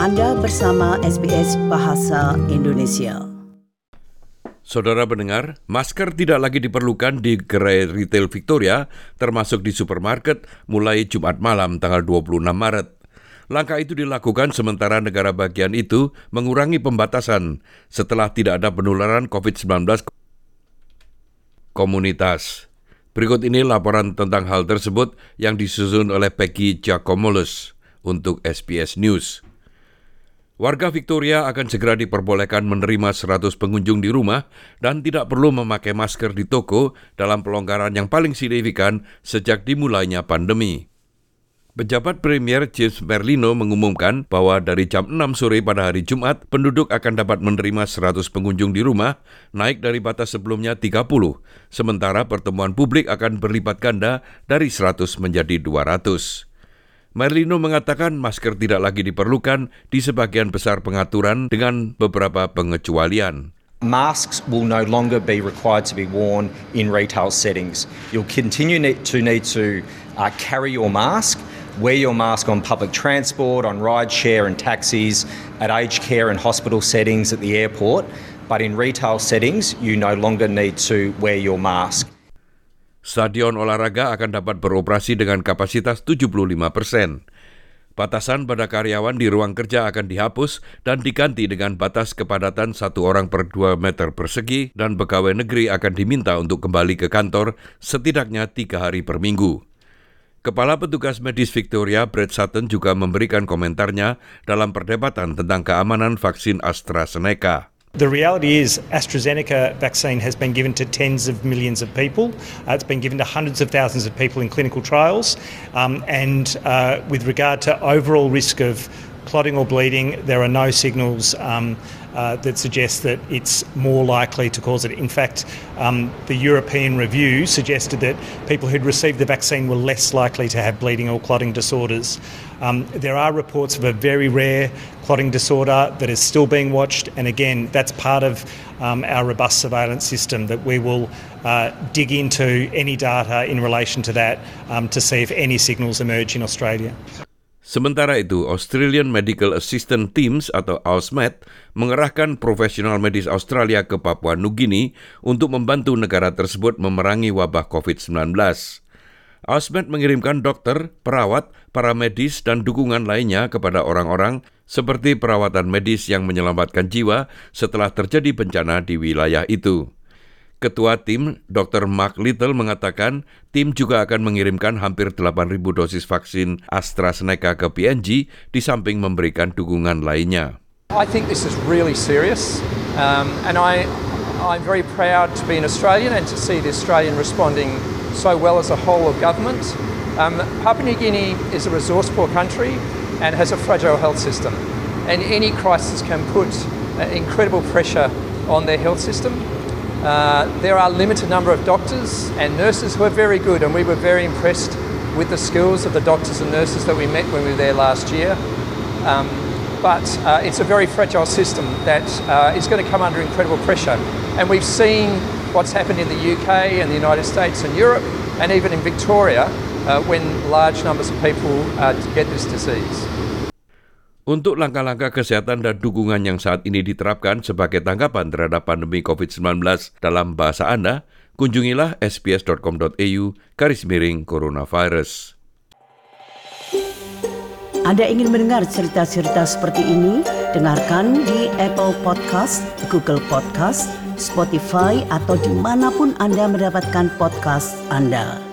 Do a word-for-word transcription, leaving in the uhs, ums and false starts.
Anda bersama S B S Bahasa Indonesia. Saudara pendengar, masker tidak lagi diperlukan di gerai retail Victoria, termasuk di supermarket, mulai Jumat malam tanggal dua puluh enam Maret. Langkah itu dilakukan sementara negara bagian itu mengurangi pembatasan setelah tidak ada penularan covid sembilan belas komunitas. Berikut ini laporan tentang hal tersebut yang disusun oleh Peggy Giacomolos untuk S B S News. Warga Victoria akan segera diperbolehkan menerima seratus pengunjung di rumah dan tidak perlu memakai masker di toko dalam pelonggaran yang paling signifikan sejak dimulainya pandemi. Pejabat Premier James Merlino mengumumkan bahwa dari jam enam sore pada hari Jumat, penduduk akan dapat menerima seratus pengunjung di rumah, naik dari batas sebelumnya tiga puluh, sementara pertemuan publik akan berlipat ganda dari seratus menjadi dua ratus. Merlino mengatakan masker tidak lagi diperlukan di sebagian besar pengaturan dengan beberapa pengecualian. Masks will no longer be required to be worn in retail settings. You'll continue need to need to uh, carry your mask, wear your mask on public transport, on rideshare and taxis, at aged care and hospital settings at the airport, but in retail settings you no longer need to wear your mask. Stadion olahraga akan dapat beroperasi dengan kapasitas tujuh puluh lima persen. Batasan pada karyawan di ruang kerja akan dihapus dan diganti dengan batas kepadatan satu orang per dua meter persegi dan pegawai negeri akan diminta untuk kembali ke kantor setidaknya tiga hari per minggu. Kepala Petugas Medis Victoria, Brett Sutton, juga memberikan komentarnya dalam perdebatan tentang keamanan vaksin AstraZeneca. The reality is AstraZeneca vaccine has been given to tens of millions of people. Uh, it's been given to hundreds of thousands of people in clinical trials. Um, and uh, with regard to overall risk of clotting or bleeding, there are no signals um, uh, that suggest that it's more likely to cause it. In fact, um, the European review suggested that people who'd received the vaccine were less likely to have bleeding or clotting disorders. Um, there are reports of a very rare clotting disorder that is still being watched, and again, that's part of um, our robust surveillance system, that we will uh, dig into any data in relation to that um, to see if any signals emerge in Australia. Sementara itu, Australian Medical Assistance Teams atau A U S M E T mengerahkan profesional medis Australia ke Papua Nugini untuk membantu negara tersebut memerangi wabah covid sembilan belas. A U S M E T mengirimkan dokter, perawat, para medis, dan dukungan lainnya kepada orang-orang seperti perawatan medis yang menyelamatkan jiwa setelah terjadi bencana di wilayah itu. Ketua tim, Doktor Mark Little, mengatakan tim juga akan mengirimkan hampir delapan ribu dosis vaksin AstraZeneca ke P N G di samping memberikan dukungan lainnya. I think this is really serious um, and I, I'm very proud to be an Australian and to see the Australian responding so well as a whole of government. Um, Papua New Guinea is a resource poor country and has a fragile health system, and any crisis can put uh, incredible pressure on their health system. Uh, there are a limited number of doctors and nurses who are very good, and we were very impressed with the skills of the doctors and nurses that we met when we were there last year. Um, but uh, it's a very fragile system that uh, is going to come under incredible pressure. And we've seen what's happened in the U K and the United States and Europe, and even in Victoria, uh, when large numbers of people uh, get this disease. Untuk langkah-langkah kesehatan dan dukungan yang saat ini diterapkan sebagai tanggapan terhadap pandemi covid sembilan belas dalam bahasa Anda, kunjungilah sbs dot com dot a u garis miring coronavirus. Anda ingin mendengar cerita-cerita seperti ini? Dengarkan di Apple Podcast, Google Podcast, Spotify, atau dimanapun Anda mendapatkan podcast Anda.